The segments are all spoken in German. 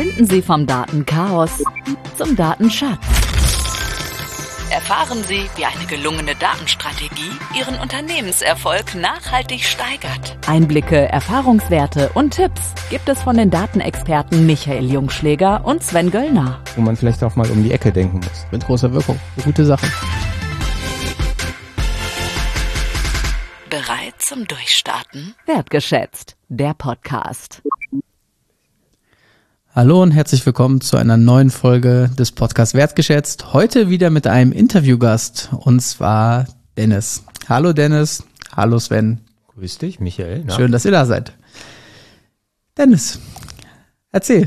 Finden Sie vom Datenchaos zum Datenschatz. Erfahren Sie, wie eine gelungene Datenstrategie Ihren Unternehmenserfolg nachhaltig steigert. Einblicke, Erfahrungswerte und Tipps gibt es von den Datenexperten Michael Jungschläger und Sven Göllner. Wo man vielleicht auch mal um die Ecke denken muss. Mit großer Wirkung. Eine gute Sache. Bereit zum Durchstarten? Wertgeschätzt, der Podcast. Hallo und herzlich willkommen zu einer neuen Folge des Podcasts Wertgeschätzt. Heute wieder mit einem Interviewgast und zwar Dennis. Hallo Dennis, hallo Sven. Grüß dich, Michael. Na? Schön, dass ihr da seid. Dennis, erzähl.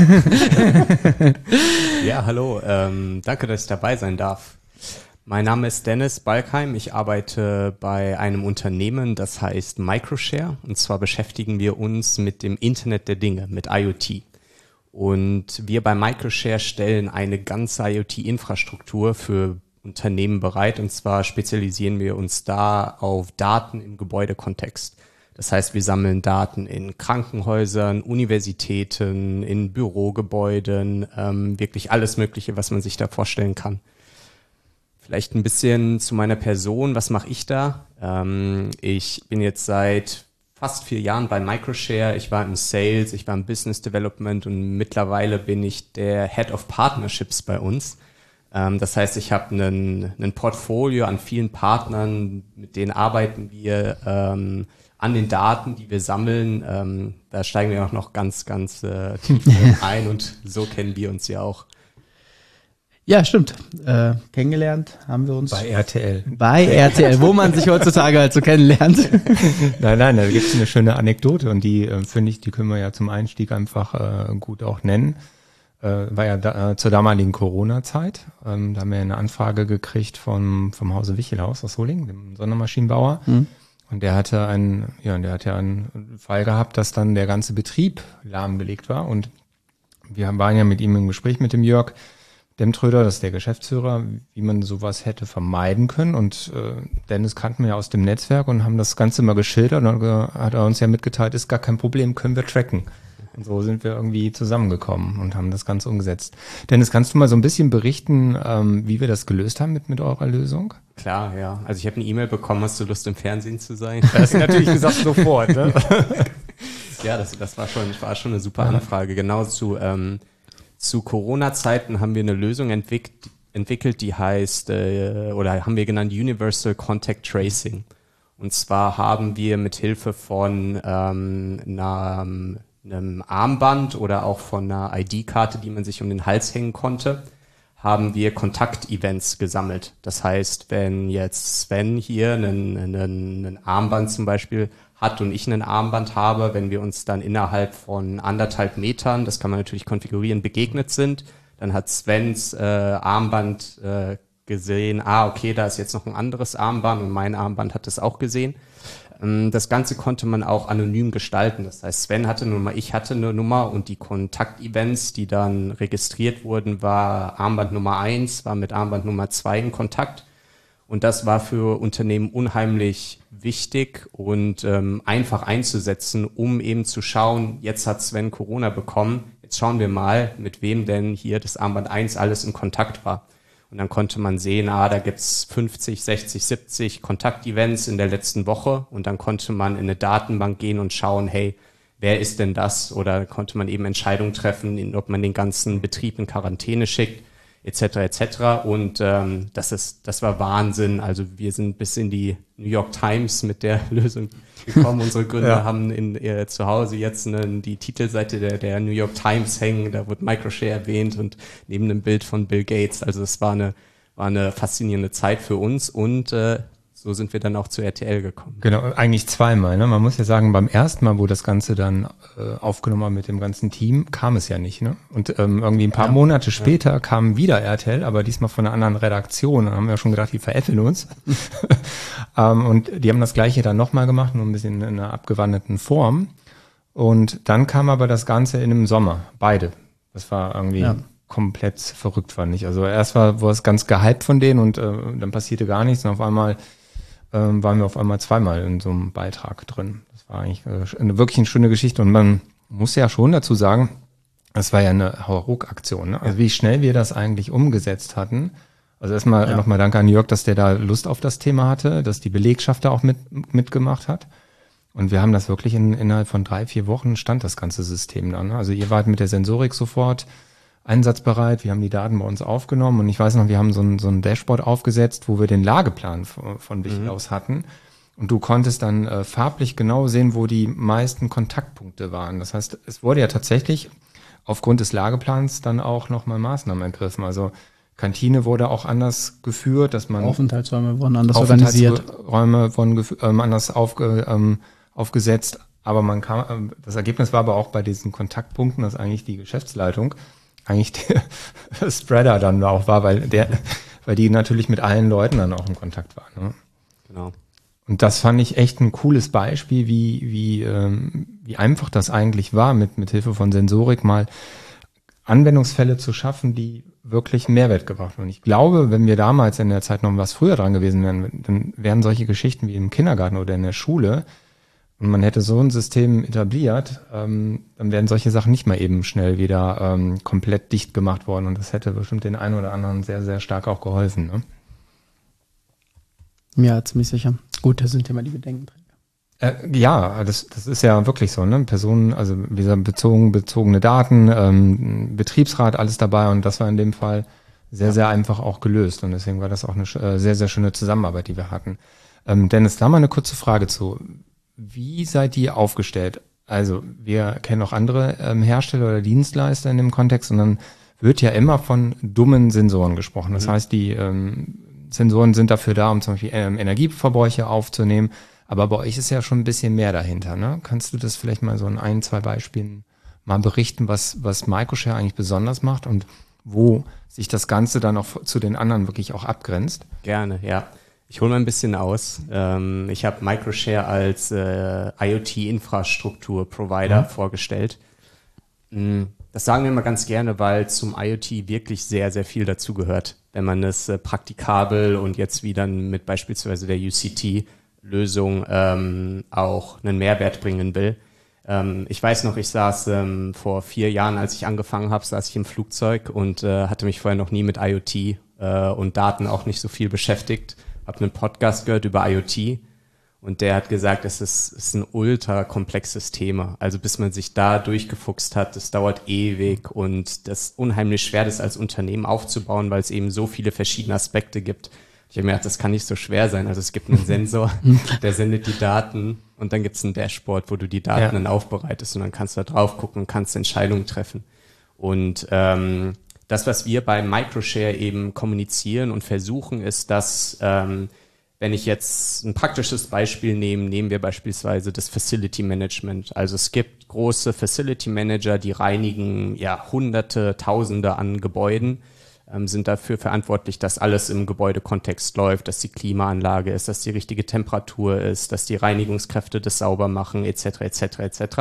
Ja, hallo, danke, dass ich dabei sein darf. Mein Name ist Dennis Balkheim, ich arbeite bei einem Unternehmen, das heißt Microshare, und zwar beschäftigen wir uns mit dem Internet der Dinge, mit IoT. Und wir bei Microshare stellen eine ganze IoT-Infrastruktur für Unternehmen bereit, und zwar spezialisieren wir uns da auf Daten im Gebäudekontext. Das heißt, wir sammeln Daten in Krankenhäusern, Universitäten, in Bürogebäuden, wirklich alles Mögliche, was man sich da vorstellen kann. Vielleicht ein bisschen zu meiner Person, was mache ich da? Ich bin jetzt seit fast 4 Jahren bei Microshare. Ich war im Sales, ich war im Business Development und mittlerweile bin ich der Head of Partnerships bei uns. Das heißt, ich habe ein Portfolio an vielen Partnern, mit denen arbeiten wir an den Daten, die wir sammeln. Da steigen wir auch noch ganz tief ein und so kennen wir uns ja auch. Ja, stimmt. Kennengelernt haben wir uns. Bei RTL. Bei RTL, wo man sich heutzutage halt so kennenlernt. Nein, da gibt's eine schöne Anekdote und die finde ich, die können wir ja zum Einstieg einfach gut auch nennen. War ja zur damaligen Corona-Zeit. Da haben wir eine Anfrage gekriegt vom Hause Wichelhaus aus Solingen, dem Sondermaschinenbauer. Mhm. Und der hatte einen Fall gehabt, dass dann der ganze Betrieb lahmgelegt war. Und wir waren ja mit ihm im Gespräch mit dem Jörg Demtröder, das ist der Geschäftsführer, wie man sowas hätte vermeiden können. Und Dennis kannten wir ja aus dem Netzwerk und haben das Ganze mal geschildert. Und dann hat er uns ja mitgeteilt, ist gar kein Problem, können wir tracken. Und so sind wir irgendwie zusammengekommen und haben das Ganze umgesetzt. Dennis, kannst du mal so ein bisschen berichten, wie wir das gelöst haben mit eurer Lösung? Klar, ja. Also ich habe eine E-Mail bekommen, hast du Lust im Fernsehen zu sein? Das ist natürlich gesagt sofort, ne? Ja, das war schon eine super Anfrage. Genau zu Corona-Zeiten haben wir eine Lösung entwickelt, die heißt, oder haben wir genannt Universal Contact Tracing. Und zwar haben wir mit Hilfe von einem Armband oder auch von einer ID-Karte, die man sich um den Hals hängen konnte, haben wir Kontaktevents gesammelt. Das heißt, wenn jetzt Sven hier einen Armband zum Beispiel hat und ich ein Armband habe, wenn wir uns dann innerhalb von 1,5 Metern, das kann man natürlich konfigurieren, begegnet sind, dann hat Svens Armband gesehen, okay, da ist jetzt noch ein anderes Armband und mein Armband hat das auch gesehen. Das Ganze konnte man auch anonym gestalten. Das heißt, Sven hatte eine Nummer, ich hatte eine Nummer und die Kontaktevents, die dann registriert wurden, war Armband Nummer 1, war mit Armband Nummer 2 in Kontakt. Und das war für Unternehmen unheimlich wichtig und einfach einzusetzen, um eben zu schauen, jetzt hat Sven Corona bekommen, jetzt schauen wir mal, mit wem denn hier das Armband 1 alles in Kontakt war. Und dann konnte man sehen, da gibt's 50, 60, 70 Kontaktevents in der letzten Woche und dann konnte man in eine Datenbank gehen und schauen, hey, wer ist denn das? Oder konnte man eben Entscheidungen treffen, ob man den ganzen Betrieb in Quarantäne schickt, etc. Und das war Wahnsinn. Also wir sind bis in die New York Times mit der Lösung gekommen. Unsere Gründer haben zu Hause jetzt die Titelseite der New York Times hängen. Da wird Microshare erwähnt und neben einem Bild von Bill Gates. Also es war eine faszinierende Zeit für uns und so sind wir dann auch zu RTL gekommen. Genau, eigentlich zweimal. Ne? Man muss ja sagen, beim ersten Mal, wo das Ganze dann aufgenommen war mit dem ganzen Team, kam es ja nicht. Ne? Und irgendwie ein paar Monate später kam wieder RTL, aber diesmal von einer anderen Redaktion. Dann haben wir schon gedacht, die veräpfeln uns. Und die haben das Gleiche dann nochmal gemacht, nur ein bisschen in einer abgewandelten Form. Und dann kam aber das Ganze in einem Sommer, beide. Das war irgendwie komplett verrückt, fand ich. Also erst war es ganz gehypt von denen und dann passierte gar nichts und auf einmal waren wir auf einmal zweimal in so einem Beitrag drin. Das war eigentlich wirklich eine schöne Geschichte und man muss ja schon dazu sagen, Das war ja eine Hauruck-Aktion, ne? Also wie schnell wir das eigentlich umgesetzt hatten. Also erstmal nochmal danke an Jörg, dass der da Lust auf das Thema hatte, dass die Belegschaft da auch mitgemacht hat. Und wir haben das wirklich innerhalb von 3-4 Wochen stand das ganze System dann. Also ihr wart mit der Sensorik sofort einsatzbereit, wir haben die Daten bei uns aufgenommen und ich weiß noch, wir haben so ein Dashboard aufgesetzt, wo wir den Lageplan von Wichtel aus hatten. Und du konntest dann farblich genau sehen, wo die meisten Kontaktpunkte waren. Das heißt, es wurde ja tatsächlich aufgrund des Lageplans dann auch nochmal Maßnahmen ergriffen. Also Kantine wurde auch anders geführt, dass man Aufenthaltsräume wurden anders organisiert. Aufenthaltsräume wurden anders aufgesetzt. Aber das Ergebnis war aber auch bei diesen Kontaktpunkten, dass eigentlich die Geschäftsleitung eigentlich der Spreader dann auch war, weil die natürlich mit allen Leuten dann auch in Kontakt waren. Ne? Genau. Und das fand ich echt ein cooles Beispiel, wie einfach das eigentlich war, mit Hilfe von Sensorik mal Anwendungsfälle zu schaffen, die wirklich Mehrwert gebracht haben. Und ich glaube, wenn wir damals in der Zeit noch was früher dran gewesen wären, dann wären solche Geschichten wie im Kindergarten oder in der Schule und man hätte so ein System etabliert, dann wären solche Sachen nicht mal eben schnell wieder komplett dicht gemacht worden. Und das hätte bestimmt den einen oder anderen sehr, sehr stark auch geholfen. Ne? Ja, ziemlich sicher. Gut, da sind ja mal die Bedenkenträger. Ja, das ist ja wirklich so, ne? Personen, also wie gesagt, bezogene Daten, Betriebsrat, alles dabei und das war in dem Fall sehr, sehr einfach auch gelöst und deswegen war das auch eine sehr, sehr schöne Zusammenarbeit, die wir hatten. Dennis, da mal eine kurze Frage zu. Wie seid ihr aufgestellt? Also wir kennen auch andere Hersteller oder Dienstleister in dem Kontext und dann wird ja immer von dummen Sensoren gesprochen. Das heißt, die Sensoren sind dafür da, um zum Beispiel Energieverbräuche aufzunehmen. Aber bei euch ist ja schon ein bisschen mehr dahinter, ne? Kannst du das vielleicht mal so in 1-2 Beispielen mal berichten, was Microshare eigentlich besonders macht und wo sich das Ganze dann auch zu den anderen wirklich auch abgrenzt? Gerne, ja. Ich hole mal ein bisschen aus. Ich habe Microshare als IoT-Infrastruktur-Provider vorgestellt. Das sagen wir immer ganz gerne, weil zum IoT wirklich sehr, sehr viel dazugehört. Wenn man es praktikabel und jetzt wie dann mit beispielsweise der UCT-Lösung auch einen Mehrwert bringen will. Ich weiß noch, ich saß vor 4 Jahren, als ich angefangen habe, saß ich im Flugzeug und hatte mich vorher noch nie mit IoT und Daten auch nicht so viel beschäftigt. Habe einen Podcast gehört über IoT und der hat gesagt, es ist ein ultra komplexes Thema. Also bis man sich da durchgefuchst hat, das dauert ewig und das ist unheimlich schwer, das als Unternehmen aufzubauen, weil es eben so viele verschiedene Aspekte gibt. Ich habe mir gedacht, das kann nicht so schwer sein. Also es gibt einen Sensor, der sendet die Daten und dann gibt es ein Dashboard, wo du die Daten dann aufbereitest und dann kannst du da drauf gucken und kannst Entscheidungen treffen. Und das, was wir bei Microshare eben kommunizieren und versuchen, ist, dass, wenn ich jetzt ein praktisches Beispiel nehme, nehmen wir beispielsweise das Facility Management. Also es gibt große Facility Manager, die reinigen Hunderte, Tausende an Gebäuden, sind dafür verantwortlich, dass alles im Gebäudekontext läuft, dass die Klimaanlage ist, dass die richtige Temperatur ist, dass die Reinigungskräfte das sauber machen, etc., etc., etc.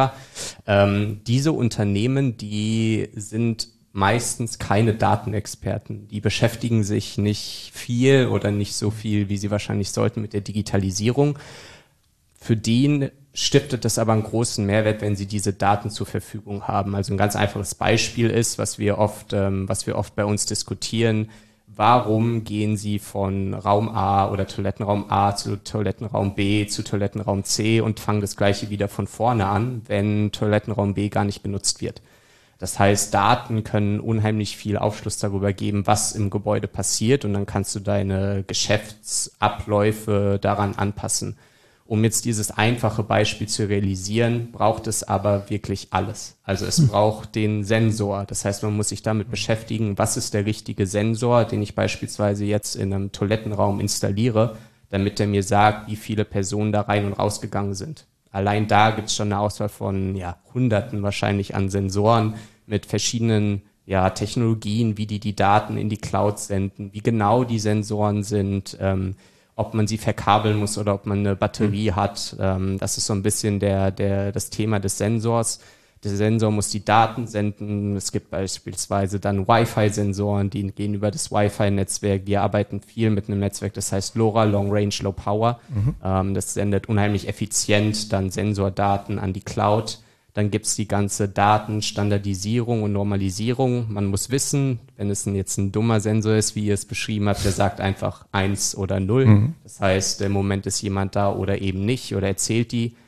Diese Unternehmen, die sind meistens keine Datenexperten. Die beschäftigen sich nicht viel oder nicht so viel, wie sie wahrscheinlich sollten mit der Digitalisierung. Für den stiftet es aber einen großen Mehrwert, wenn sie diese Daten zur Verfügung haben. Also ein ganz einfaches Beispiel ist, was wir oft bei uns diskutieren. Warum gehen Sie von Raum A oder Toilettenraum A zu Toilettenraum B zu Toilettenraum C und fangen das Gleiche wieder von vorne an, wenn Toilettenraum B gar nicht benutzt wird? Das heißt, Daten können unheimlich viel Aufschluss darüber geben, was im Gebäude passiert und dann kannst du deine Geschäftsabläufe daran anpassen. Um jetzt dieses einfache Beispiel zu realisieren, braucht es aber wirklich alles. Also es braucht den Sensor. Das heißt, man muss sich damit beschäftigen, was ist der richtige Sensor, den ich beispielsweise jetzt in einem Toilettenraum installiere, damit er mir sagt, wie viele Personen da rein und rausgegangen sind. Allein da gibt es schon eine Auswahl von Hunderten wahrscheinlich an Sensoren mit verschiedenen Technologien, wie die Daten in die Cloud senden, wie genau die Sensoren sind, ob man sie verkabeln muss oder ob man eine Batterie hat. Das ist so ein bisschen das Thema des Sensors. Der Sensor muss die Daten senden. Es gibt beispielsweise dann Wi-Fi-Sensoren, die gehen über das Wi-Fi-Netzwerk. Wir arbeiten viel mit einem Netzwerk, das heißt LoRa, Long Range, Low Power. Das sendet unheimlich effizient dann Sensordaten an die Cloud. Dann gibt's die ganze Datenstandardisierung und Normalisierung. Man muss wissen, wenn es jetzt ein dummer Sensor ist, wie ihr es beschrieben habt, der sagt einfach 1 oder 0. Das heißt, im Moment ist jemand da oder eben nicht oder er erzählt die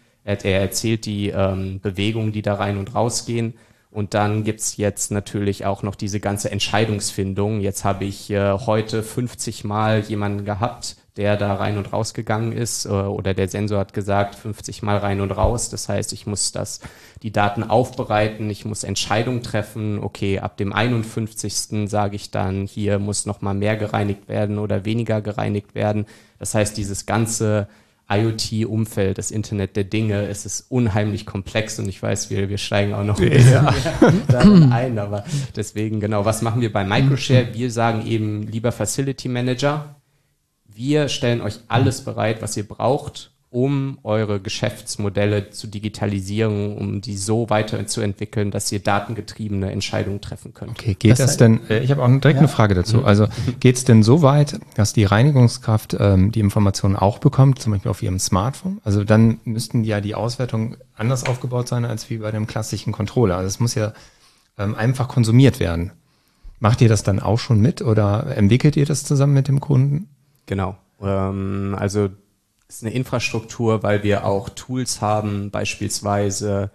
Bewegungen, die da rein und raus gehen. Und dann gibt's jetzt natürlich auch noch diese ganze Entscheidungsfindung. Jetzt habe ich heute 50 Mal jemanden gehabt, der da rein und raus gegangen ist oder der Sensor hat gesagt 50 Mal rein und raus. Das heißt, ich muss die Daten aufbereiten, ich muss Entscheidungen treffen. Okay, ab dem 51. sage ich dann, hier muss noch mal mehr gereinigt werden oder weniger gereinigt werden. Das heißt, dieses ganze IoT-Umfeld, das Internet der Dinge, es ist unheimlich komplex und ich weiß, wir steigen auch noch ein bisschen mehr darin ein, aber deswegen genau, was machen wir bei Microshare? Wir sagen eben, lieber Facility Manager, wir stellen euch alles bereit, was ihr braucht, um eure Geschäftsmodelle zu digitalisieren, um die so weiterzuentwickeln, dass ihr datengetriebene Entscheidungen treffen könnt. Okay, geht das denn, ich habe auch direkt eine Frage dazu, also geht es denn so weit, dass die Reinigungskraft die Informationen auch bekommt, zum Beispiel auf ihrem Smartphone? Also dann müssten ja die Auswertungen anders aufgebaut sein, als wie bei dem klassischen Controller. Also es muss ja einfach konsumiert werden. Macht ihr das dann auch schon mit oder entwickelt ihr das zusammen mit dem Kunden? Genau, also es ist eine Infrastruktur, weil wir auch Tools haben, beispielsweise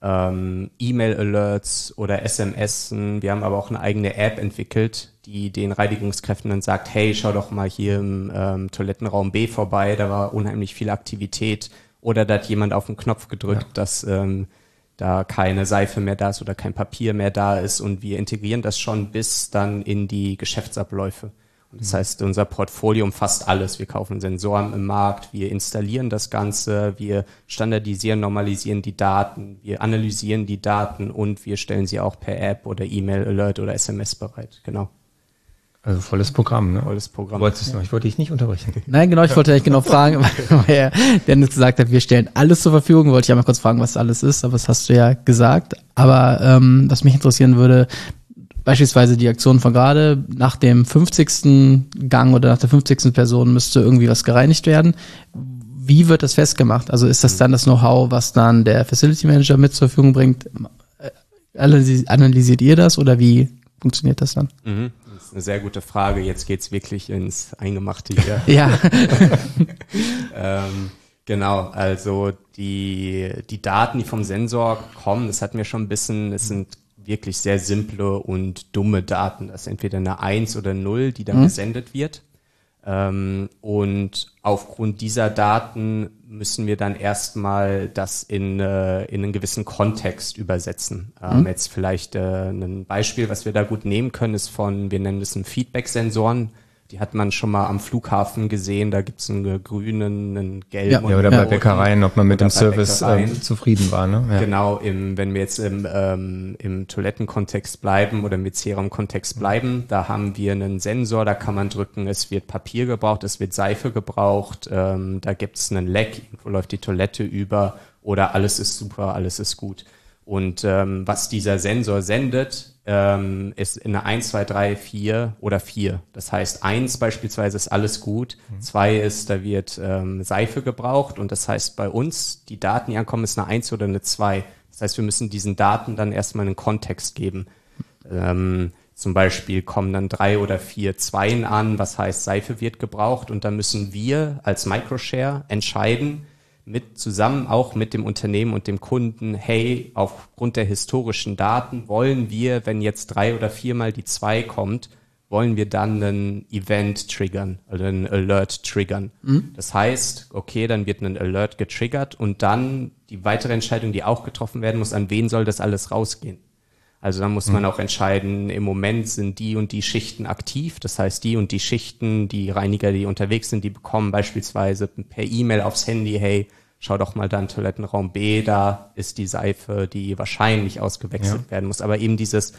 E-Mail-Alerts oder SMSen. Wir haben aber auch eine eigene App entwickelt, die den Reinigungskräften dann sagt, hey, schau doch mal hier im Toilettenraum B vorbei, da war unheimlich viel Aktivität. Oder da hat jemand auf den Knopf gedrückt, dass da keine Seife mehr da ist oder kein Papier mehr da ist. Und wir integrieren das schon bis dann in die Geschäftsabläufe. Das heißt, unser Portfolio umfasst alles. Wir kaufen Sensoren im Markt, wir installieren das Ganze, wir standardisieren, normalisieren die Daten, wir analysieren die Daten und wir stellen sie auch per App oder E-Mail-Alert oder SMS bereit. Genau. Also volles Programm, ne? Volles Programm. Ich wollte dich nicht unterbrechen. Nein, genau, ich wollte eigentlich genau fragen, weil Dennis gesagt hat, wir stellen alles zur Verfügung. Wollte ich einmal kurz fragen, was alles ist, aber das hast du ja gesagt. Aber was mich interessieren würde, beispielsweise die Aktion von gerade, nach dem 50. Gang oder nach der 50. Person müsste irgendwie was gereinigt werden. Wie wird das festgemacht? Also ist das dann das Know-how, was dann der Facility Manager mit zur Verfügung bringt? Analysiert ihr das oder wie funktioniert das dann? Das ist eine sehr gute Frage. Jetzt geht's wirklich ins Eingemachte hier. Ja. Genau, also die Daten, die vom Sensor kommen, das hatten wir schon ein bisschen, es sind wirklich sehr simple und dumme Daten. Das ist entweder eine 1 oder 0, die dann gesendet wird. Und aufgrund dieser Daten müssen wir dann erstmal das in einen gewissen Kontext übersetzen. Jetzt vielleicht ein Beispiel, was wir da gut nehmen können, ist wir nennen das Feedback-Sensoren. Die hat man schon mal am Flughafen gesehen, da gibt's einen grünen, einen gelben. Ja, oder bei Bäckereien, ob man mit dem Service zufrieden war. Ne? Ja. Genau, wenn wir jetzt im Toilettenkontext bleiben oder im WC-Raum-Kontext bleiben, da haben wir einen Sensor, da kann man drücken, es wird Papier gebraucht, es wird Seife gebraucht, da gibt's einen Leck, irgendwo läuft die Toilette über oder alles ist super, alles ist gut. Und was dieser Sensor sendet, ist in eine 1, 2, 3, 4 oder 4. Das heißt, 1 beispielsweise ist alles gut, 2 ist, da wird Seife gebraucht und das heißt bei uns, die Daten, die ankommen, ist eine 1 oder eine 2. Das heißt, wir müssen diesen Daten dann erstmal einen Kontext geben. Zum Beispiel kommen dann 3 oder 4 Zweien an, was heißt, Seife wird gebraucht und dann müssen wir als Microshare entscheiden, zusammen auch mit dem Unternehmen und dem Kunden, hey, aufgrund der historischen Daten wollen wir, wenn jetzt 3 oder 4 Mal die 2 kommt, wollen wir dann einen Event triggern, also einen Alert triggern. Das heißt, okay, dann wird ein Alert getriggert und dann die weitere Entscheidung, die auch getroffen werden muss, an wen soll das alles rausgehen? Also dann muss man auch entscheiden, im Moment sind die und die Schichten aktiv. Das heißt, die und die Schichten, die Reiniger, die unterwegs sind, die bekommen beispielsweise per E-Mail aufs Handy, hey, schau doch mal dann Toilettenraum B, da ist die Seife, die wahrscheinlich ausgewechselt werden muss. Aber eben diese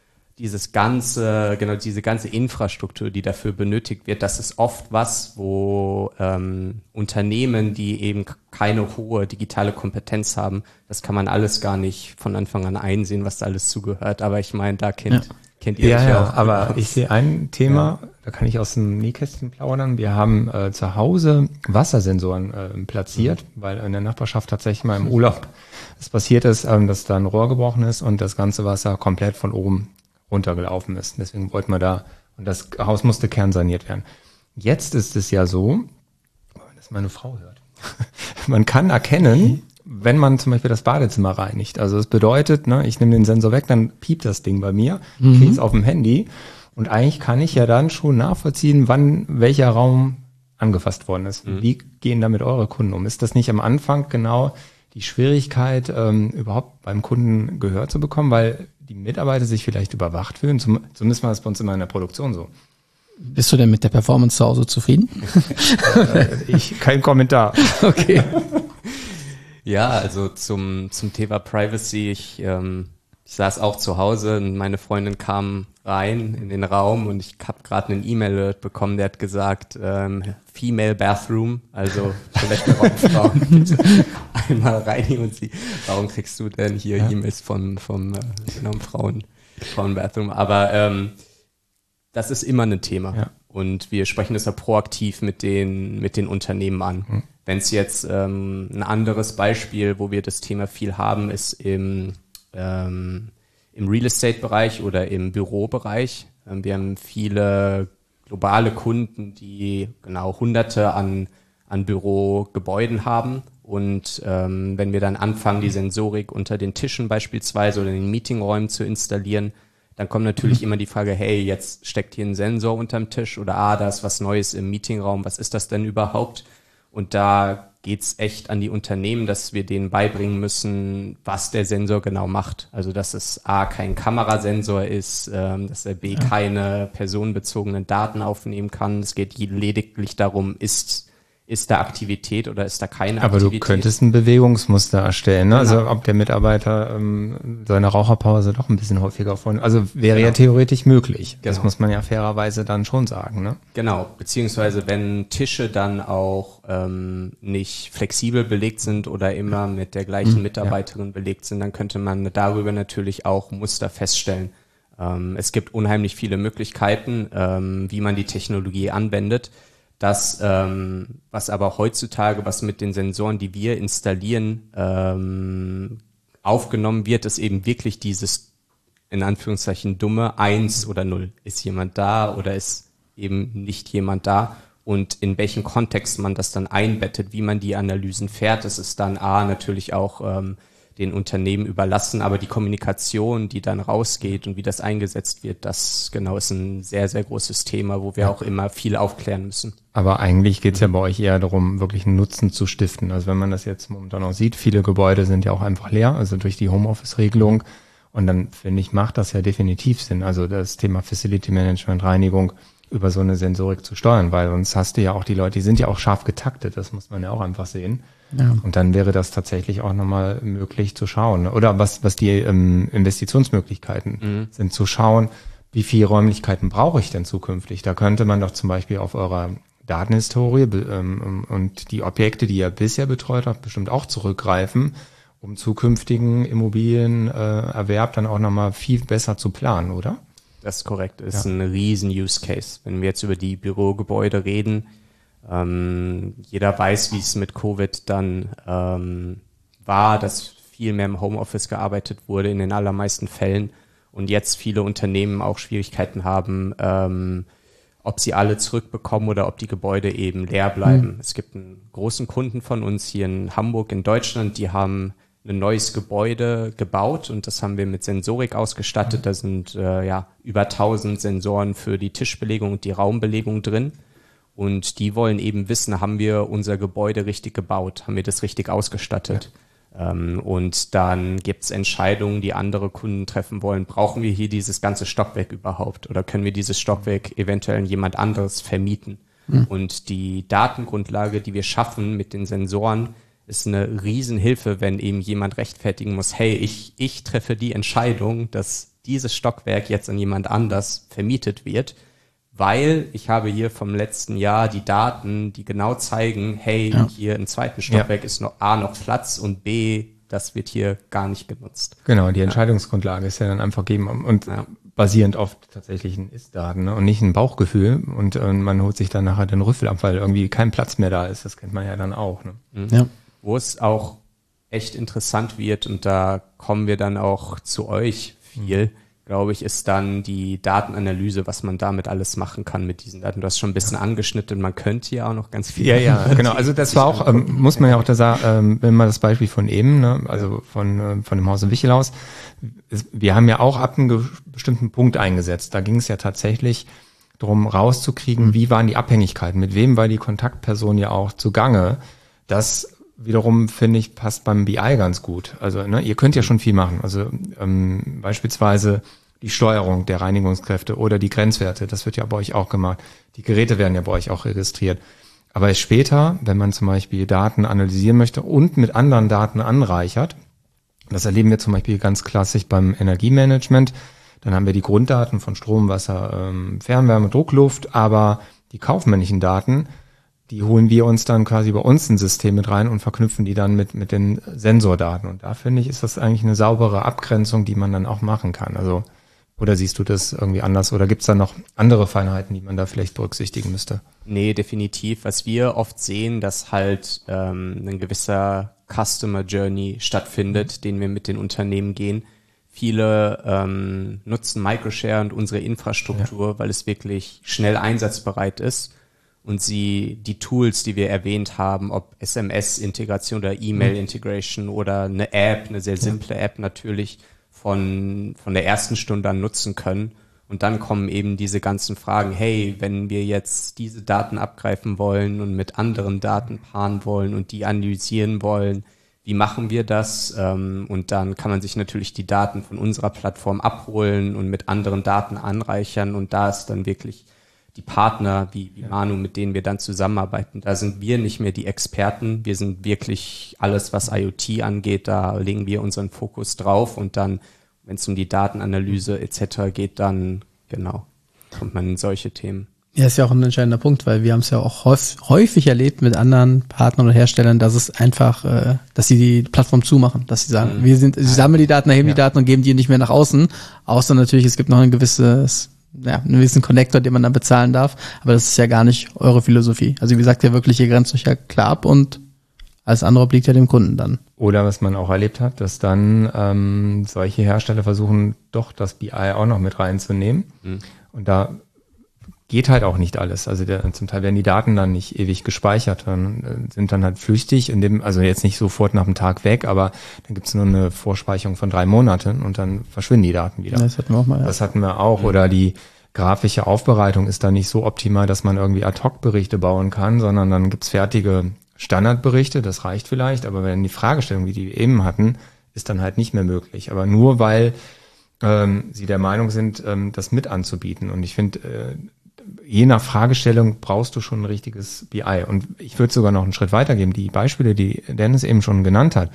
ganze Infrastruktur, die dafür benötigt wird, das ist oft was, wo Unternehmen, die eben keine hohe digitale Kompetenz haben, das kann man alles gar nicht von Anfang an einsehen, was da alles zugehört. Aber ich meine, da kennt ihr euch ja, aber ich sehe ein Thema, da kann ich aus dem Nähkästchen plaudern. Wir haben zu Hause Wassersensoren platziert, weil in der Nachbarschaft tatsächlich mal im Urlaub es passiert ist, dass da ein Rohr gebrochen ist und das ganze Wasser komplett von oben runtergelaufen ist. Deswegen wollten wir da, und das Haus musste kernsaniert werden. Jetzt ist es ja so, dass meine Frau hört. Man kann erkennen, wenn man zum Beispiel das Badezimmer reinigt. Also das bedeutet, ne, ich nehme den Sensor weg, dann piept das Ding bei mir, kriege es auf dem Handy und eigentlich kann ich ja dann schon nachvollziehen, wann welcher Raum angefasst worden ist. Wie gehen damit eure Kunden um? Ist das nicht am Anfang genau die Schwierigkeit, überhaupt beim Kunden Gehör zu bekommen, weil die Mitarbeiter sich vielleicht überwacht fühlen? Zumindest war das bei uns immer in der Produktion so. Bist du denn mit der Performance zu Hause zufrieden? Kein Kommentar. Okay. Ja, also zum Thema Privacy, ich saß auch zu Hause und meine Freundin kam rein in den Raum und ich habe gerade einen E-Mail bekommen, der hat gesagt, Female Bathroom, also Toilettenraum Frauen, bitte einmal reinigen und sie, warum kriegst du denn hier E-Mails vom Frauen-Bathroom? Aber das ist immer ein Thema. Ja. Und wir sprechen das ja proaktiv mit den Unternehmen an. Wenn es jetzt ein anderes Beispiel, wo wir das Thema viel haben, ist im Real Estate-Bereich oder im Bürobereich. Wir haben viele globale Kunden, die genau Hunderte an Bürogebäuden haben. Und wenn wir dann anfangen, die Sensorik unter den Tischen beispielsweise oder in den Meetingräumen zu installieren, dann kommt natürlich immer die Frage, hey, jetzt steckt hier ein Sensor unterm Tisch oder da ist was Neues im Meetingraum, was ist das denn überhaupt? Und da geht's echt an die Unternehmen, dass wir denen beibringen müssen, was der Sensor genau macht. Also dass es A, kein Kamerasensor ist, dass er B, keine personenbezogenen Daten aufnehmen kann. Es geht lediglich darum, ist da Aktivität oder ist da keine Aber Aktivität? Aber du könntest ein Bewegungsmuster erstellen, ne? Genau. Also ob der Mitarbeiter seine Raucherpause doch ein bisschen häufiger vornimmt. Also wäre ja theoretisch möglich. Das muss man ja fairerweise dann schon sagen, ne? Genau, beziehungsweise wenn Tische dann auch nicht flexibel belegt sind oder immer mit der gleichen Mitarbeiterin belegt sind, dann könnte man darüber natürlich auch Muster feststellen. Es gibt unheimlich viele Möglichkeiten, wie man die Technologie anwendet. Das, was aber heutzutage, was mit den Sensoren, die wir installieren, aufgenommen wird, ist eben wirklich dieses, in Anführungszeichen, dumme 1 oder 0. Ist jemand da oder ist eben nicht jemand da? Und in welchem Kontext man das dann einbettet, wie man die Analysen fährt, das ist dann natürlich auch den Unternehmen überlassen, aber die Kommunikation, die dann rausgeht und wie das eingesetzt wird, das genau ist ein sehr, sehr großes Thema, wo wir auch immer viel aufklären müssen. Aber eigentlich geht es ja bei euch eher darum, wirklich einen Nutzen zu stiften. Also wenn man das jetzt momentan auch sieht, viele Gebäude sind ja auch einfach leer, also durch die Homeoffice-Regelung. Und dann, finde ich, macht das ja definitiv Sinn, also das Thema Facility Management, Reinigung über so eine Sensorik zu steuern, weil sonst hast du ja auch die Leute, die sind ja auch scharf getaktet, das muss man ja auch einfach sehen. Ja. Und dann wäre das tatsächlich auch nochmal möglich zu schauen. Oder was die Investitionsmöglichkeiten sind, zu schauen, wie viele Räumlichkeiten brauche ich denn zukünftig? Da könnte man doch zum Beispiel auf eurer Datenhistorie und die Objekte, die ihr bisher betreut habt, bestimmt auch zurückgreifen, um zukünftigen Immobilienerwerb dann auch nochmal viel besser zu planen, oder? Das ist korrekt. Das ist ein riesen Use Case. Wenn wir jetzt über die Bürogebäude reden, jeder weiß, wie es mit Covid dann war, dass viel mehr im Homeoffice gearbeitet wurde in den allermeisten Fällen und jetzt viele Unternehmen auch Schwierigkeiten haben, ob sie alle zurückbekommen oder ob die Gebäude eben leer bleiben. Es gibt einen großen Kunden von uns hier in Hamburg in Deutschland, die haben ein neues Gebäude gebaut und das haben wir mit Sensorik ausgestattet. Da sind über 1000 Sensoren für die Tischbelegung und die Raumbelegung drin. Und die wollen eben wissen, haben wir unser Gebäude richtig gebaut? Haben wir das richtig ausgestattet? Ja. Und dann gibt's Entscheidungen, die andere Kunden treffen wollen. Brauchen wir hier dieses ganze Stockwerk überhaupt? Oder können wir dieses Stockwerk eventuell an jemand anderes vermieten? Und die Datengrundlage, die wir schaffen mit den Sensoren, ist eine Riesenhilfe, wenn eben jemand rechtfertigen muss, hey, ich treffe die Entscheidung, dass dieses Stockwerk jetzt an jemand anders vermietet wird, weil ich habe hier vom letzten Jahr die Daten, die genau zeigen, hey, hier im zweiten Stockwerk ist noch A, noch Platz und B, das wird hier gar nicht genutzt. Genau, die Entscheidungsgrundlage ist ja dann einfach gegeben. Und basierend auf tatsächlichen Ist-Daten, ne? Und nicht ein Bauchgefühl und man holt sich dann nachher den Rüffel ab, weil irgendwie kein Platz mehr da ist. Das kennt man ja dann auch. Ne? Ja. Wo es auch echt interessant wird und da kommen wir dann auch zu euch viel, glaube ich, ist dann die Datenanalyse, was man damit alles machen kann mit diesen Daten. Du hast schon ein bisschen angeschnitten, man könnte ja auch noch ganz viel. Ja, genau. Also das war auch, muss man ja auch da sagen, wenn man das Beispiel von eben, ne, also von dem Hause Wichelhaus, wir haben ja auch ab einem bestimmten Punkt eingesetzt. Da ging es ja tatsächlich darum, rauszukriegen, wie waren die Abhängigkeiten, mit wem war die Kontaktperson ja auch zugange. Das wiederum, finde ich, passt beim BI ganz gut. Also ne, ihr könnt ja schon viel machen. Also beispielsweise die Steuerung der Reinigungskräfte oder die Grenzwerte, das wird ja bei euch auch gemacht. Die Geräte werden ja bei euch auch registriert. Aber erst später, wenn man zum Beispiel Daten analysieren möchte und mit anderen Daten anreichert, das erleben wir zum Beispiel ganz klassisch beim Energiemanagement, dann haben wir die Grunddaten von Strom, Wasser, Fernwärme, Druckluft, aber die kaufmännischen Daten, die holen wir uns dann quasi bei uns ein System mit rein und verknüpfen die dann mit den Sensordaten. Und da finde ich, ist das eigentlich eine saubere Abgrenzung, die man dann auch machen kann. Also, oder siehst du das irgendwie anders? Oder gibt es da noch andere Feinheiten, die man da vielleicht berücksichtigen müsste? Nee, definitiv. Was wir oft sehen, dass halt ein gewisser Customer Journey stattfindet, den wir mit den Unternehmen gehen. Viele nutzen Microshare und unsere Infrastruktur, weil es wirklich schnell einsatzbereit ist. Und sie die Tools, die wir erwähnt haben, ob SMS-Integration oder E-Mail-Integration oder eine App, eine sehr simple App natürlich von der ersten Stunde an nutzen können. Und dann kommen eben diese ganzen Fragen, hey, wenn wir jetzt diese Daten abgreifen wollen und mit anderen Daten paaren wollen und die analysieren wollen, wie machen wir das? Und dann kann man sich natürlich die Daten von unserer Plattform abholen und mit anderen Daten anreichern. Und da ist dann wirklich die Partner wie Manu, mit denen wir dann zusammenarbeiten. Da sind wir nicht mehr die Experten. Wir sind wirklich alles, was IoT angeht, da legen wir unseren Fokus drauf. Und dann, wenn es um die Datenanalyse etc. geht, dann genau kommt man in solche Themen. Ja, ist ja auch ein entscheidender Punkt, weil wir haben es ja auch häufig erlebt mit anderen Partnern oder Herstellern, dass es einfach, dass sie die Plattform zumachen, dass sie sagen, sie sammeln die Daten, erheben die Daten und geben die nicht mehr nach außen, außer natürlich, es gibt noch einen gewissen Connector, den man dann bezahlen darf, aber das ist ja gar nicht eure Philosophie. Also wie gesagt, ja wirklich, ihr grenzt euch ja klar ab und alles andere obliegt ja dem Kunden dann. Oder was man auch erlebt hat, dass dann solche Hersteller versuchen, doch das BI auch noch mit reinzunehmen. Und da geht halt auch nicht alles. Also zum Teil werden die Daten dann nicht ewig gespeichert, sind dann halt flüchtig, also jetzt nicht sofort nach einem Tag weg, aber dann gibt's nur eine Vorspeicherung von 3 Monaten und dann verschwinden die Daten wieder. Das hatten wir auch mal. Ja. Das hatten wir auch. Oder die grafische Aufbereitung ist da nicht so optimal, dass man irgendwie Ad-Hoc-Berichte bauen kann, sondern dann gibt's fertige Standardberichte, das reicht vielleicht, aber wenn die Fragestellung, wie die wir eben hatten, ist dann halt nicht mehr möglich. Aber nur weil sie der Meinung sind, das mit anzubieten. Und ich finde, je nach Fragestellung brauchst du schon ein richtiges BI. Und ich würde sogar noch einen Schritt weitergeben. Die Beispiele, die Dennis eben schon genannt hat,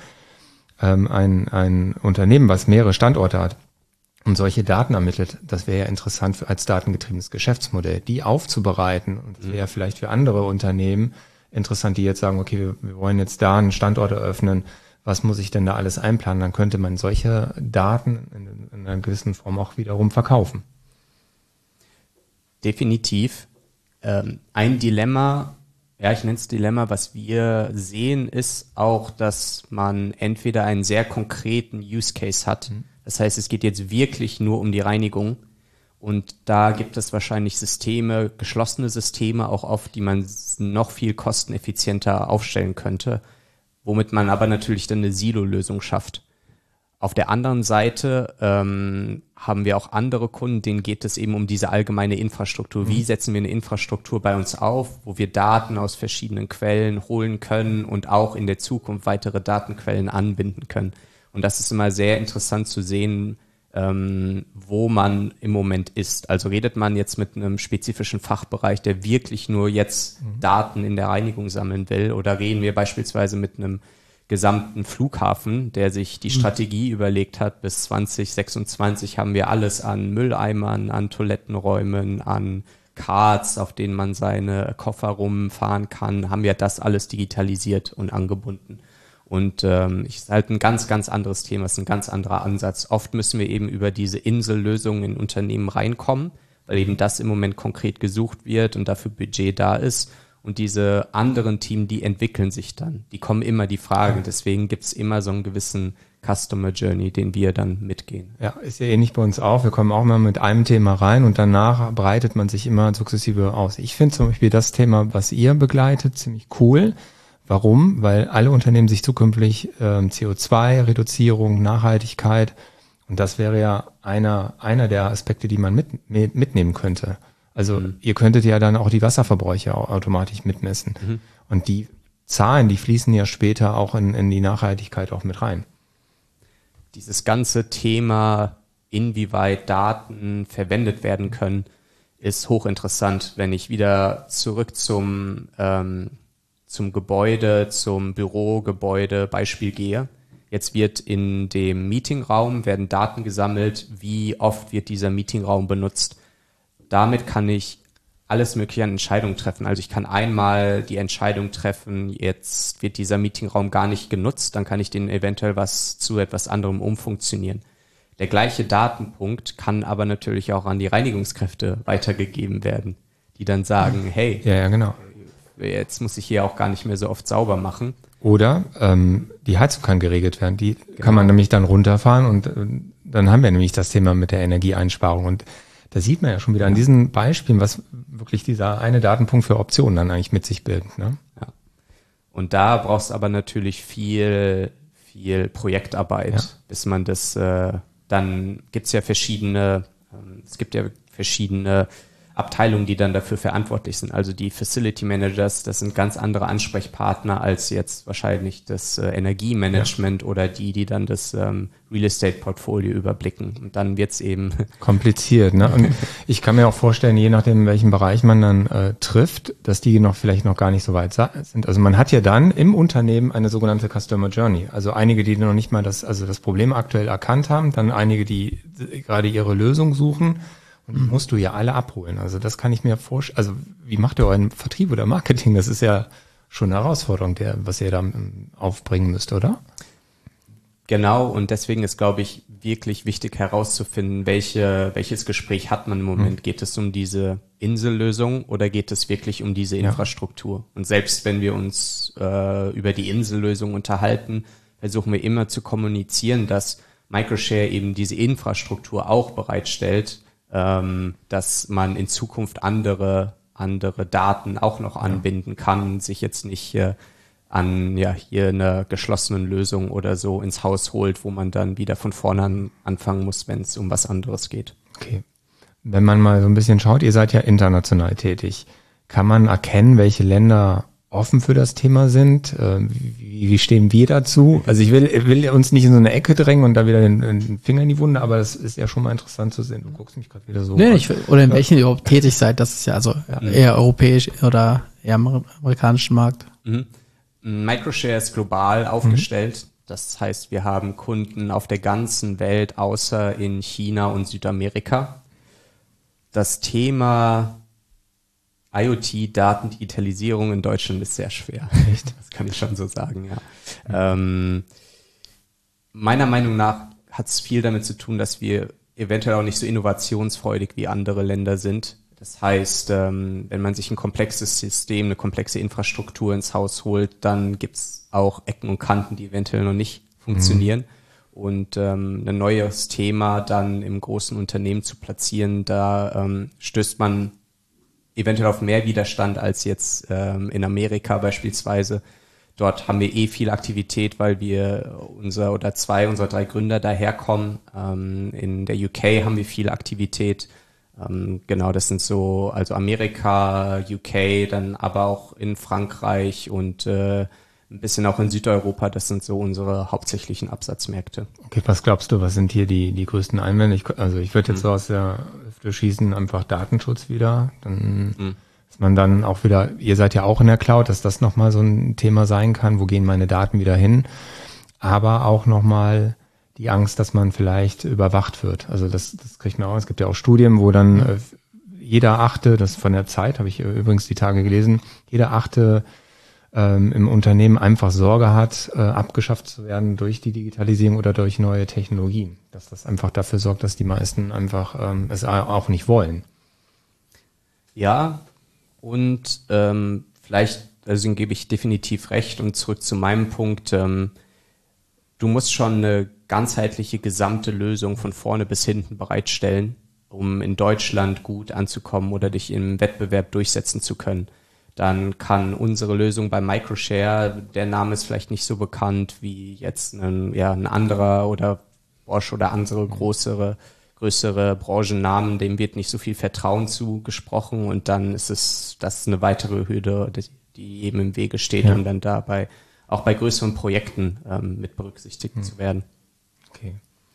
ein Unternehmen, was mehrere Standorte hat und solche Daten ermittelt, das wäre ja interessant als datengetriebenes Geschäftsmodell, die aufzubereiten. Und das wäre ja vielleicht für andere Unternehmen interessant, die jetzt sagen, okay, wir wollen jetzt da einen Standort eröffnen. Was muss ich denn da alles einplanen? Dann könnte man solche Daten in einer gewissen Form auch wiederum verkaufen. Definitiv. Ein Dilemma, ich nenne es Dilemma, was wir sehen, ist auch, dass man entweder einen sehr konkreten Use Case hat. Das heißt, es geht jetzt wirklich nur um die Reinigung. Und da gibt es wahrscheinlich Systeme, geschlossene Systeme auch oft, die man noch viel kosteneffizienter aufstellen könnte, womit man aber natürlich dann eine Silo-Lösung schafft. Auf der anderen Seite haben wir auch andere Kunden, denen geht es eben um diese allgemeine Infrastruktur. Wie setzen wir eine Infrastruktur bei uns auf, wo wir Daten aus verschiedenen Quellen holen können und auch in der Zukunft weitere Datenquellen anbinden können. Und das ist immer sehr interessant zu sehen, wo man im Moment ist. Also redet man jetzt mit einem spezifischen Fachbereich, der wirklich nur jetzt Daten in der Reinigung sammeln will, oder reden wir beispielsweise mit einem gesamten Flughafen, der sich die Strategie überlegt hat, bis 2026 haben wir alles an Mülleimern, an Toilettenräumen, an Carts, auf denen man seine Koffer rumfahren kann, haben wir das alles digitalisiert und angebunden. Und ist halt ein ganz, ganz anderes Thema, ist ein ganz anderer Ansatz. Oft müssen wir eben über diese Insellösungen in Unternehmen reinkommen, weil eben das im Moment konkret gesucht wird und dafür Budget da ist. Und diese anderen Teams, die entwickeln sich dann. Die kommen immer die Fragen. Deswegen gibt's immer so einen gewissen Customer Journey, den wir dann mitgehen. Ja, ist ja ähnlich bei uns auch. Wir kommen auch mal mit einem Thema rein und danach breitet man sich immer sukzessive aus. Ich finde zum Beispiel das Thema, was ihr begleitet, ziemlich cool. Warum? Weil alle Unternehmen sich zukünftig CO2-Reduzierung, Nachhaltigkeit, und das wäre ja einer der Aspekte, die man mitnehmen könnte. Also ihr könntet ja dann auch die Wasserverbräuche automatisch mitmessen. Und die Zahlen, die fließen ja später auch in die Nachhaltigkeit auch mit rein. Dieses ganze Thema, inwieweit Daten verwendet werden können, ist hochinteressant. Wenn ich wieder zurück zum Gebäude, zum Bürogebäude Beispiel gehe. Jetzt wird in dem Meetingraum werden Daten gesammelt, wie oft wird dieser Meetingraum benutzt. Damit kann ich alles mögliche an Entscheidungen treffen. Also ich kann einmal die Entscheidung treffen, jetzt wird dieser Meetingraum gar nicht genutzt, dann kann ich den eventuell zu etwas anderem umfunktionieren. Der gleiche Datenpunkt kann aber natürlich auch an die Reinigungskräfte weitergegeben werden, die dann sagen, hey, ja, genau. Jetzt muss ich hier auch gar nicht mehr so oft sauber machen. Oder die Heizung kann geregelt werden. Die kann man nämlich dann runterfahren und dann haben wir nämlich das Thema mit der Energieeinsparung. Und da sieht man ja schon wieder an diesen Beispielen, was wirklich dieser eine Datenpunkt für Optionen dann eigentlich mit sich bildet. Ne? Ja. Und da brauchst du aber natürlich viel Projektarbeit, bis man das, dann gibt's ja verschiedene Abteilungen, die dann dafür verantwortlich sind. Also die Facility Managers, das sind ganz andere Ansprechpartner als jetzt wahrscheinlich das Energiemanagement oder die dann das Real Estate Portfolio überblicken. Und dann wird's eben kompliziert. Ne? Und ich kann mir auch vorstellen, je nachdem, in welchem Bereich man dann trifft, dass die vielleicht noch gar nicht so weit sind. Also man hat ja dann im Unternehmen eine sogenannte Customer Journey. Also einige, die noch nicht mal das Problem aktuell erkannt haben, dann einige, die gerade ihre Lösung suchen. Und die musst du ja alle abholen. Also das kann ich mir vorstellen. Also wie macht ihr euren Vertrieb oder Marketing? Das ist ja schon eine Herausforderung, was ihr da aufbringen müsst, oder? Genau. Und deswegen ist, glaube ich, wirklich wichtig herauszufinden, welches Gespräch hat man im Moment. Geht es um diese Insellösung oder geht es wirklich um diese Infrastruktur? Und selbst wenn wir uns über die Insellösung unterhalten, versuchen wir immer zu kommunizieren, dass Microshare eben diese Infrastruktur auch bereitstellt, dass man in Zukunft andere Daten auch noch anbinden kann, sich jetzt nicht hier eine geschlossenen Lösung oder so ins Haus holt, wo man dann wieder von vorne anfangen muss, wenn es um was anderes geht. Okay. Wenn man mal so ein bisschen schaut, ihr seid ja international tätig, kann man erkennen, welche Länder offen für das Thema sind? Wie stehen wir dazu? Also ich will uns nicht in so eine Ecke drängen und da wieder den Finger in die Wunde, aber das ist ja schon mal interessant zu sehen. Du guckst mich gerade wieder so an. Oder in welchen ihr überhaupt tätig seid, das ist ja eher europäisch oder eher amerikanischen Markt. Microshare ist global aufgestellt. Das heißt, wir haben Kunden auf der ganzen Welt, außer in China und Südamerika. Das Thema IoT-Datendigitalisierung in Deutschland ist sehr schwer. Echt? Das kann ich schon so sagen, ja. Meiner Meinung nach hat es viel damit zu tun, dass wir eventuell auch nicht so innovationsfreudig wie andere Länder sind. Das heißt, wenn man sich ein komplexes System, eine komplexe Infrastruktur ins Haus holt, dann gibt's auch Ecken und Kanten, die eventuell noch nicht funktionieren. Und ein neues Thema dann im großen Unternehmen zu platzieren, da stößt man eventuell auf mehr Widerstand als jetzt in Amerika beispielsweise. Dort haben wir viel Aktivität, weil wir zwei unserer 3 Gründer daherkommen. In der UK haben wir viel Aktivität. Genau, das sind so, also Amerika, UK, dann aber auch in Frankreich und ein bisschen auch in Südeuropa. Das sind so unsere hauptsächlichen Absatzmärkte. Okay, was glaubst du, was sind hier die größten Einwände? Ich würde jetzt so aus der Hüfte schießen, einfach Datenschutz wieder. Dann ist man dann auch wieder, ihr seid ja auch in der Cloud, dass das nochmal so ein Thema sein kann. Wo gehen meine Daten wieder hin? Aber auch nochmal die Angst, dass man vielleicht überwacht wird. Also das kriegt man auch. Es gibt ja auch Studien, wo dann jeder 8., das von der Zeit, habe ich übrigens die Tage gelesen, jeder 8. im Unternehmen einfach Sorge hat, abgeschafft zu werden durch die Digitalisierung oder durch neue Technologien. Dass das einfach dafür sorgt, dass die meisten einfach es auch nicht wollen. Ja, und vielleicht, also gebe ich definitiv recht und zurück zu meinem Punkt, du musst schon eine ganzheitliche, gesamte Lösung von vorne bis hinten bereitstellen, um in Deutschland gut anzukommen oder dich im Wettbewerb durchsetzen zu können. Dann kann unsere Lösung bei Microshare, der Name ist vielleicht nicht so bekannt wie jetzt ein anderer oder Bosch oder andere größere Branchennamen, dem wird nicht so viel Vertrauen zugesprochen und dann ist das eine weitere Hürde, die eben im Wege steht, um dann dabei auch bei größeren Projekten mit berücksichtigt zu werden. Okay.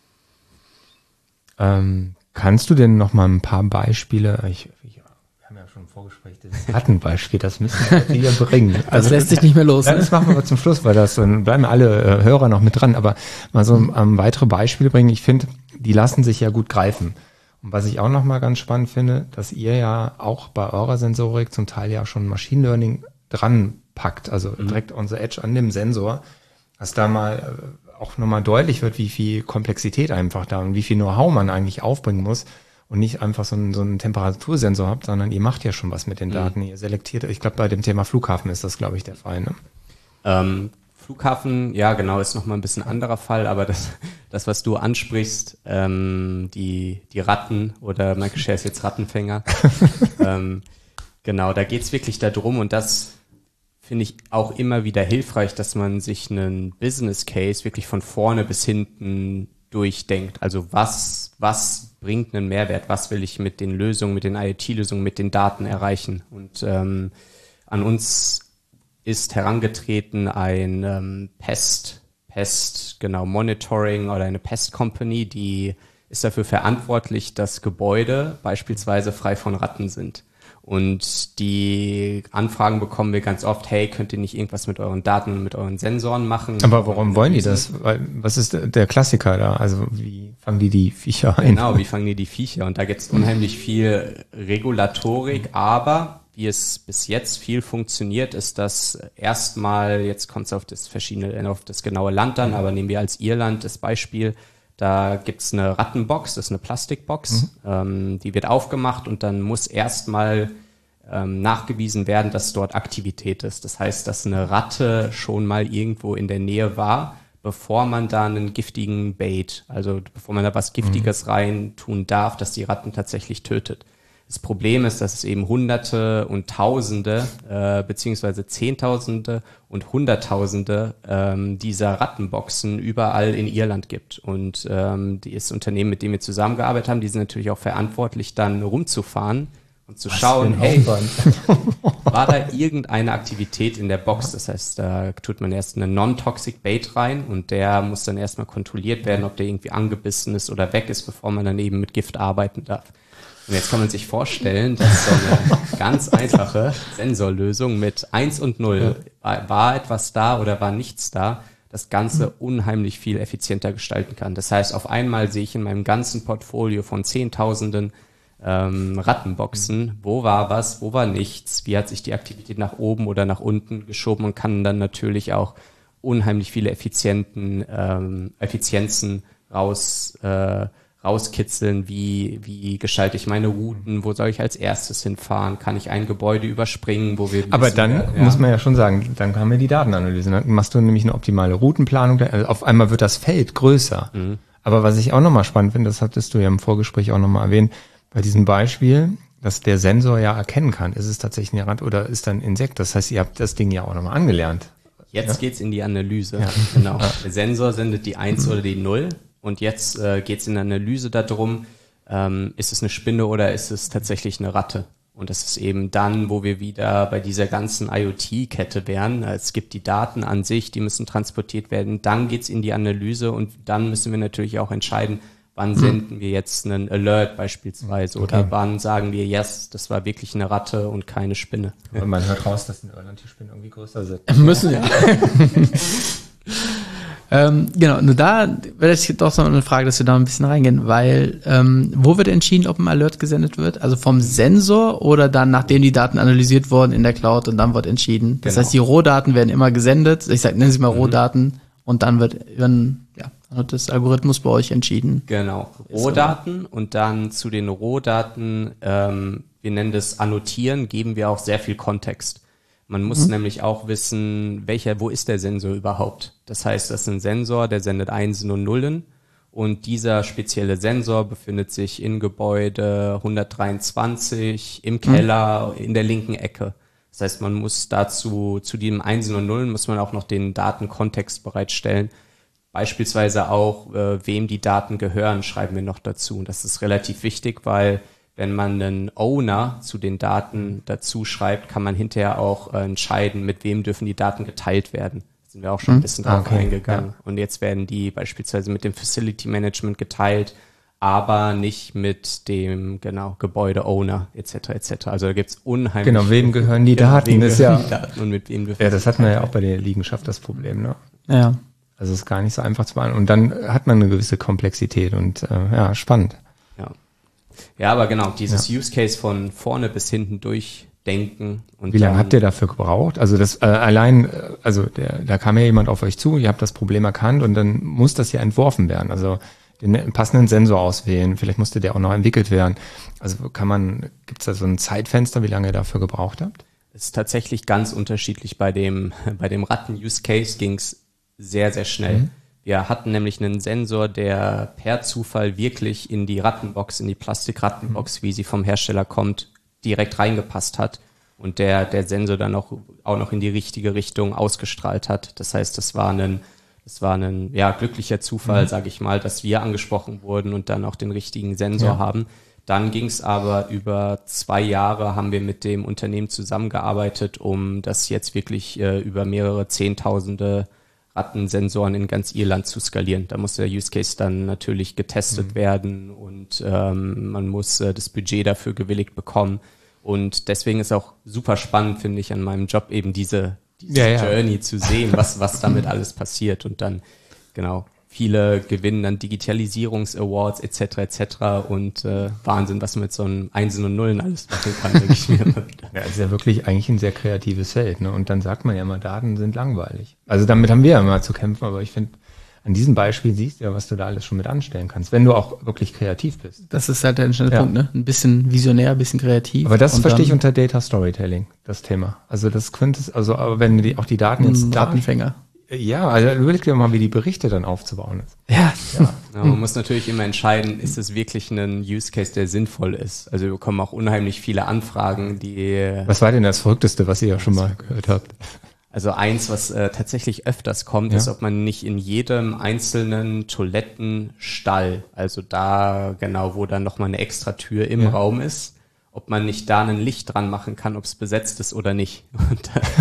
Kannst du denn noch mal ein paar Beispiele, wir haben ja schon im Vorgespräch das Rattenbeispiel, das müssen wir hier bringen. Also, das lässt sich nicht mehr los. Ja, das machen wir zum Schluss, weil dann bleiben alle Hörer noch mit dran, aber mal so weitere Beispiele bringen. Ich finde, die lassen sich ja gut greifen. Und was ich auch noch mal ganz spannend finde, dass ihr ja auch bei eurer Sensorik zum Teil ja schon Machine Learning dran packt, also direkt on the edge an dem Sensor, dass da mal auch nochmal deutlich wird, wie viel Komplexität einfach da und wie viel Know-how man eigentlich aufbringen muss und nicht einfach so einen Temperatursensor habt, sondern ihr macht ja schon was mit den Daten. Ihr selektiert, ich glaube, bei dem Thema Flughafen ist das, glaube ich, der Fall, ne? Flughafen, ja genau, ist nochmal ein bisschen anderer Fall, aber das was du ansprichst, die Ratten oder Microshare ist jetzt Rattenfänger, genau, da geht's wirklich darum und das finde ich auch immer wieder hilfreich, dass man sich einen Business Case wirklich von vorne bis hinten durchdenkt. Also was bringt einen Mehrwert? Was will ich mit den Lösungen, mit den IoT-Lösungen, mit den Daten erreichen? Und an uns ist herangetreten ein Monitoring oder eine Pest Company, die ist dafür verantwortlich, dass Gebäude beispielsweise frei von Ratten sind. Und die Anfragen bekommen wir ganz oft, hey, könnt ihr nicht irgendwas mit euren Daten und mit euren Sensoren machen? Aber warum wollen die das? Was ist der Klassiker da? Also wie fangen die Viecher ein? Genau, wie fangen die Viecher? Und da gibt es unheimlich viel Regulatorik, aber wie es bis jetzt viel funktioniert, ist das erstmal, jetzt kommt es auf das genaue Land an, aber nehmen wir als Irland das Beispiel, da gibt's eine Rattenbox, das ist eine Plastikbox, die wird aufgemacht und dann muss erstmal nachgewiesen werden, dass dort Aktivität ist. Das heißt, dass eine Ratte schon mal irgendwo in der Nähe war, bevor man da einen giftigen Bait, also bevor man da was Giftiges rein tun darf, dass die Ratten tatsächlich tötet. Das Problem ist, dass es eben Hunderte und Tausende beziehungsweise Zehntausende und Hunderttausende dieser Rattenboxen überall in Irland gibt. Und das Unternehmen, mit dem wir zusammengearbeitet haben, die sind natürlich auch verantwortlich, dann rumzufahren und zu schauen, hey, war da irgendeine Aktivität in der Box? Das heißt, da tut man erst einen Non-Toxic Bait rein und der muss dann erstmal kontrolliert werden, ob der irgendwie angebissen ist oder weg ist, bevor man dann eben mit Gift arbeiten darf. Und jetzt kann man sich vorstellen, dass so eine ganz einfache Sensorlösung mit 1 und 0, war etwas da oder war nichts da, das Ganze unheimlich viel effizienter gestalten kann. Das heißt, auf einmal sehe ich in meinem ganzen Portfolio von Zehntausenden Rattenboxen, wo war was, wo war nichts, wie hat sich die Aktivität nach oben oder nach unten geschoben und kann dann natürlich auch unheimlich viele Effizienzen rauskitzeln, wie gestalte ich meine Routen, wo soll ich als erstes hinfahren, kann ich ein Gebäude überspringen, wo wir... Aber dann muss man ja schon sagen, dann haben wir die Datenanalyse, dann machst du nämlich eine optimale Routenplanung, also auf einmal wird das Feld größer. Aber was ich auch nochmal spannend finde, das hattest du ja im Vorgespräch auch nochmal erwähnt, bei diesem Beispiel, dass der Sensor ja erkennen kann, ist es tatsächlich eine Ratte oder ist da ein Insekt, das heißt, ihr habt das Ding ja auch nochmal angelernt. Jetzt geht's in die Analyse, genau. Der Sensor sendet die 1 oder die 0. Und jetzt geht es in der Analyse darum, ist es eine Spinne oder ist es tatsächlich eine Ratte? Und das ist eben dann, wo wir wieder bei dieser ganzen IoT-Kette wären. Es gibt die Daten an sich, die müssen transportiert werden. Dann geht es in die Analyse und dann müssen wir natürlich auch entscheiden, wann senden wir jetzt einen Alert beispielsweise oder wann sagen wir, yes, das war wirklich eine Ratte und keine Spinne. Und man hört raus, dass in Irland die Spinnen irgendwie größer sind. Müssen ja. Genau, nur da wäre das doch so eine Frage, dass wir da ein bisschen reingehen, weil wo wird entschieden, ob ein Alert gesendet wird? Also vom Sensor oder dann, nachdem die Daten analysiert wurden in der Cloud und dann wird entschieden? Das heißt, die Rohdaten werden immer gesendet, nennen Sie mal Rohdaten, und dann wird das Algorithmus bei euch entschieden. Genau, Rohdaten, und dann zu den Rohdaten, wir nennen das Annotieren, geben wir auch sehr viel Kontext. Man muss nämlich auch wissen, wo ist der Sensor überhaupt? Das heißt, das ist ein Sensor, der sendet Einsen und Nullen, und dieser spezielle Sensor befindet sich in Gebäude 123 im Keller in der linken Ecke. Das heißt, man muss zu dem Einsen und Nullen muss man auch noch den Datenkontext bereitstellen. Beispielsweise auch, wem die Daten gehören, schreiben wir noch dazu. Und das ist relativ wichtig, weil wenn man einen Owner zu den Daten dazu schreibt, kann man hinterher auch entscheiden, mit wem dürfen die Daten geteilt werden. Da sind wir auch schon ein bisschen drauf eingegangen. Ja. Und jetzt werden die beispielsweise mit dem Facility Management geteilt, aber nicht mit dem Gebäude-Owner etc. Also da gibt's unheimlich. Genau, wem gehören die Daten? Wem gehören die Daten und mit wem dürfen das hatten wir ja auch bei der Liegenschaft das Problem, ne? Ja. Also es ist gar nicht so einfach zu beantworten. Und dann hat man eine gewisse Komplexität und spannend. Ja, aber genau, dieses Use Case von vorne bis hinten durchdenken. Und wie lange habt ihr dafür gebraucht? Also das da kam ja jemand auf euch zu, ihr habt das Problem erkannt und dann muss das ja entworfen werden. Also den passenden Sensor auswählen, vielleicht musste der auch noch entwickelt werden. Also gibt's da so ein Zeitfenster, wie lange ihr dafür gebraucht habt? Es ist tatsächlich ganz unterschiedlich. Bei dem Ratten-Use-Case ging's sehr, sehr schnell. Wir hatten nämlich einen Sensor, der per Zufall wirklich in die Rattenbox, in die Plastikrattenbox, wie sie vom Hersteller kommt, direkt reingepasst hat und der Sensor dann auch noch in die richtige Richtung ausgestrahlt hat. Das heißt, das war ein glücklicher Zufall, sage ich mal, dass wir angesprochen wurden und dann auch den richtigen Sensor haben. Dann ging es aber über 2 Jahre, haben wir mit dem Unternehmen zusammengearbeitet, um das jetzt wirklich über mehrere Zehntausende Rattensensoren in ganz Irland zu skalieren. Da muss der Use Case dann natürlich getestet werden und man muss das Budget dafür bewilligt bekommen. Und deswegen ist auch super spannend, finde ich, an meinem Job eben diese Journey zu sehen, was damit alles passiert. Und dann, viele gewinnen dann Digitalisierungs-Awards etc. Und Wahnsinn, was man mit so einem Einsen und Nullen alles machen kann, denke ich mir. Ja, ist ja wirklich eigentlich ein sehr kreatives Feld, ne? Und dann sagt man ja immer, Daten sind langweilig. Also damit haben wir ja immer zu kämpfen, aber ich finde, an diesem Beispiel siehst du ja, was du da alles schon mit anstellen kannst, wenn du auch wirklich kreativ bist. Das ist halt der entscheidende Punkt, ne? Ein bisschen visionär, ein bisschen kreativ. Aber das verstehe ich unter Data Storytelling, das Thema. Also das aber wenn auch die Daten jetzt Datenfänger. Ja, also überleg dir mal, wie die Berichte dann aufzubauen ist. Ja. Man muss natürlich immer entscheiden, ist es wirklich ein Use Case, der sinnvoll ist. Also wir bekommen auch unheimlich viele Anfragen, Was war denn das Verrückteste, was ihr ja schon mal gehört habt? Also eins, was tatsächlich öfters kommt, ist, ob man nicht in jedem einzelnen Toilettenstall, also da wo dann nochmal eine extra Tür im Raum ist, ob man nicht da ein Licht dran machen kann, ob es besetzt ist oder nicht. Und da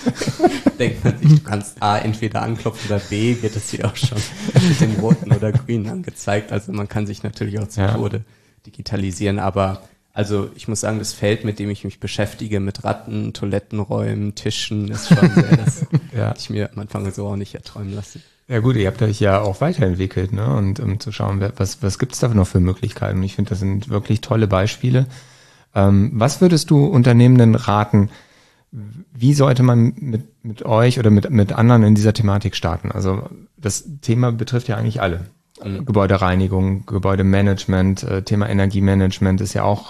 denkt man sich, du kannst A, entweder anklopfen oder B, wird das hier auch schon mit dem roten oder grünen angezeigt. Also man kann sich natürlich auch zu Tode digitalisieren, aber also ich muss sagen, das Feld, mit dem ich mich beschäftige, mit Ratten, Toilettenräumen, Tischen, ist schon sehr, das hätte ich mir am Anfang so auch nicht erträumen lassen. Ja gut, ihr habt euch ja auch weiterentwickelt, ne? Und um zu schauen, was gibt's da noch für Möglichkeiten? Und ich finde, das sind wirklich tolle Beispiele. Was würdest du Unternehmenden raten, wie sollte man mit euch oder mit anderen in dieser Thematik starten? Also das Thema betrifft ja eigentlich alle. Gebäudereinigung, Gebäudemanagement, Thema Energiemanagement ist ja auch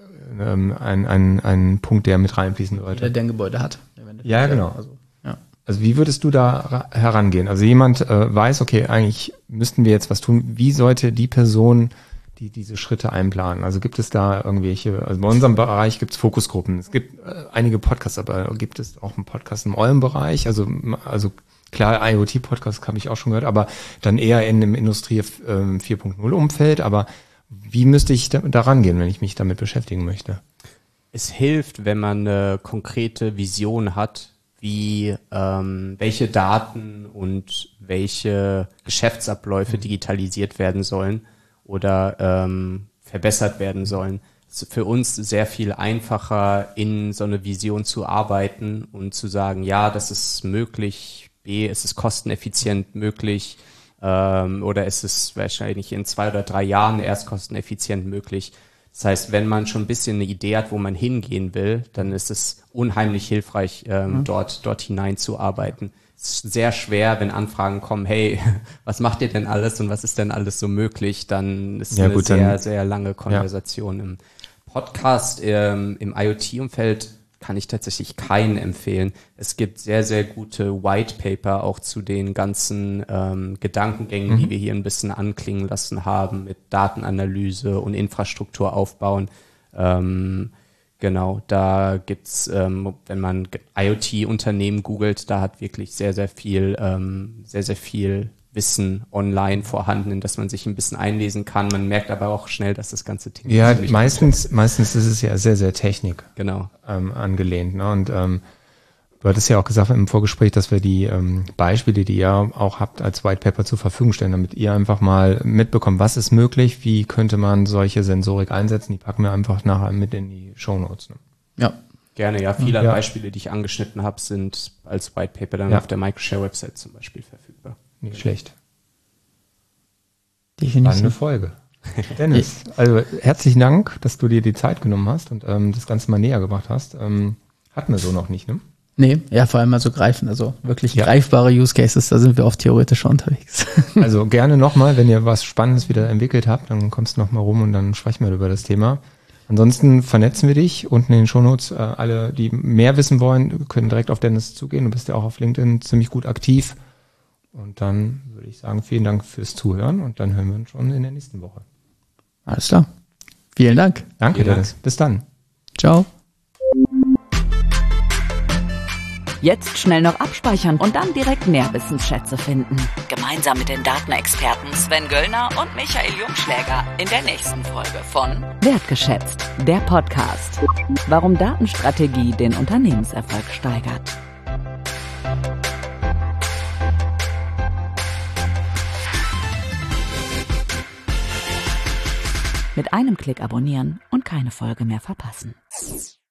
ein Punkt, der mit reinfließen sollte. Der ein Gebäude hat. Ja, genau. Also wie würdest du da herangehen? Also jemand weiß, okay, eigentlich müssten wir jetzt was tun. Wie sollte die Person diese Schritte einplanen? Also gibt es da irgendwelche, also bei unserem Bereich gibt es Fokusgruppen. Es gibt einige Podcasts, aber gibt es auch einen Podcast in eurem Bereich? Also klar, IoT-Podcast habe ich auch schon gehört, aber dann eher in dem Industrie 4.0 Umfeld. Aber wie müsste ich da rangehen, wenn ich mich damit beschäftigen möchte? Es hilft, wenn man eine konkrete Vision hat, wie welche Daten und welche Geschäftsabläufe digitalisiert werden sollen oder verbessert werden sollen. Es ist für uns sehr viel einfacher, in so eine Vision zu arbeiten und zu sagen, ja, das ist möglich, B, ist es kosteneffizient möglich, oder ist es wahrscheinlich in 2 oder 3 Jahren erst kosteneffizient möglich. Das heißt, wenn man schon ein bisschen eine Idee hat, wo man hingehen will, dann ist es unheimlich hilfreich, dort hineinzuarbeiten. Es ist sehr schwer, wenn Anfragen kommen, hey, was macht ihr denn alles und was ist denn alles so möglich? Dann ist eine sehr lange Konversation. Im Podcast, im IoT-Umfeld kann ich tatsächlich keinen empfehlen. Es gibt sehr, sehr gute White Paper auch zu den ganzen Gedankengängen, die wir hier ein bisschen anklingen lassen haben, mit Datenanalyse und Infrastruktur aufbauen. Genau, da gibt's, wenn man IoT-Unternehmen googelt, da hat wirklich sehr, sehr viel Wissen online vorhanden, in das man sich ein bisschen einlesen kann. Man merkt aber auch schnell, dass das ganze Thema meistens ist es ja sehr, sehr Technik genau angelehnt. Ne? Und du hattest ja auch gesagt im Vorgespräch, dass wir die Beispiele, die ihr auch habt, als White Paper zur Verfügung stellen, damit ihr einfach mal mitbekommt, was ist möglich, wie könnte man solche Sensorik einsetzen. Die packen wir einfach nachher mit in die Shownotes. Ne? Ja. Gerne, ja. Viele Beispiele, die ich angeschnitten habe, sind als White Paper dann auf der Microshare-Website zum Beispiel verfügbar. Nicht schlecht. Definitiv. Folge. Dennis, also herzlichen Dank, dass du dir die Zeit genommen hast und das Ganze mal näher gebracht hast. Hatten wir so noch nicht, ne? Nee, ja, vor allem mal so wirklich greifbare Use Cases, da sind wir oft theoretisch schon unterwegs. Also gerne nochmal, wenn ihr was Spannendes wieder entwickelt habt, dann kommst du nochmal rum und dann sprechen wir über das Thema. Ansonsten vernetzen wir dich unten in den Shownotes. Alle, die mehr wissen wollen, können direkt auf Dennis zugehen. Du bist ja auch auf LinkedIn ziemlich gut aktiv. Und dann würde ich sagen, vielen Dank fürs Zuhören und dann hören wir uns schon in der nächsten Woche. Alles klar. Vielen Dank. Danke, Dennis. Bis dann. Ciao. Jetzt schnell noch abspeichern und dann direkt mehr Wissensschätze finden. Gemeinsam mit den Datenexperten Sven Göllner und Michael Jungschläger in der nächsten Folge von Wertgeschätzt, der Podcast. Warum Datenstrategie den Unternehmenserfolg steigert. Mit einem Klick abonnieren und keine Folge mehr verpassen.